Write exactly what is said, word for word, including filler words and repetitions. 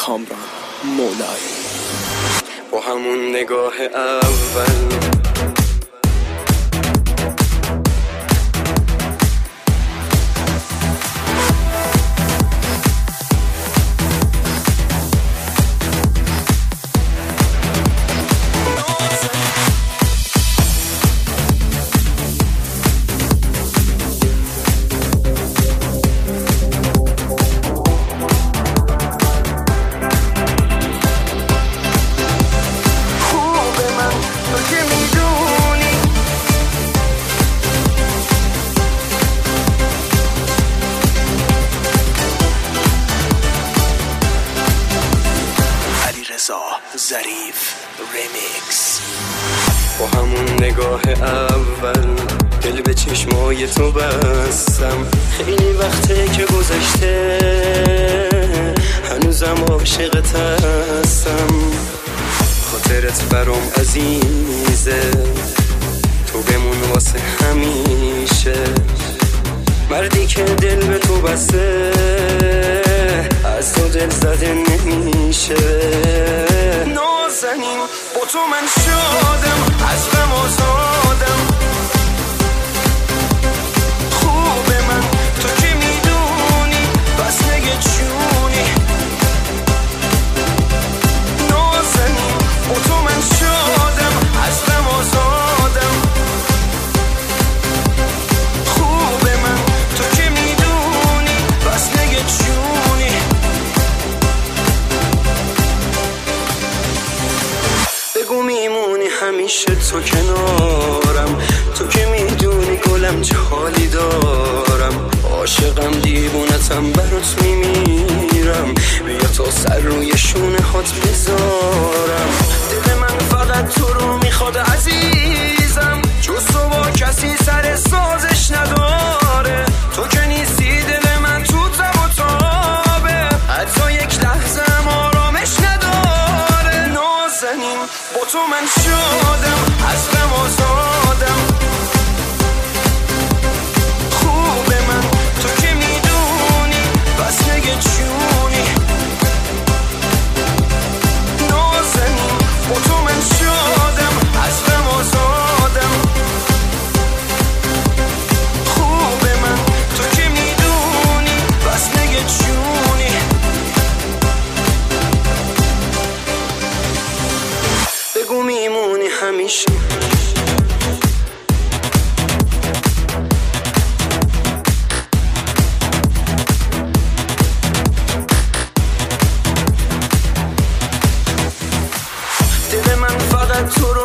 کامران مولایی. با همون نگاه اول ظریف ریمیکس. با همون نگاه اول دل به چشمای تو بستم، خیلی وقته که گذشته هنوزم عاشقت هستم. خاطرت برام عزیزه، تو بمون واسه همیشه. مردی که دل به تو بسته از تو دل زده نمیشه. نازنین با تو من شدم، از غم آزادم. خوبه من تو که میدونی، بس نگه چونی. نازنین با تو من شدم، از غم آزادم. خوبه من تو که میدونی، بس نگه چونی. بگو میمونی همیشه تو کنارم، تو که میدونی گلم چه حالی دارم. عاشقم دیوونتم برات میمیرم، بیا تا سر روی شونه هات بذارم. دل من فقط تو رو میخواد عزیزم، جز تو با کسی سر سازش نداره. تو که نیستی دل من تو تب و تابه، حتی یک لحظه هم آرامش نداره. نازنین با تو من شدم، از غم آزادم. خوبه من تو که میدونی، بس نگه چونی. نازنین با تو من شدم، از غم آزادم. خوبه من تو که میدونی، بس نگه چونی. بگو میمونی همیشه. دل من فقط تو رو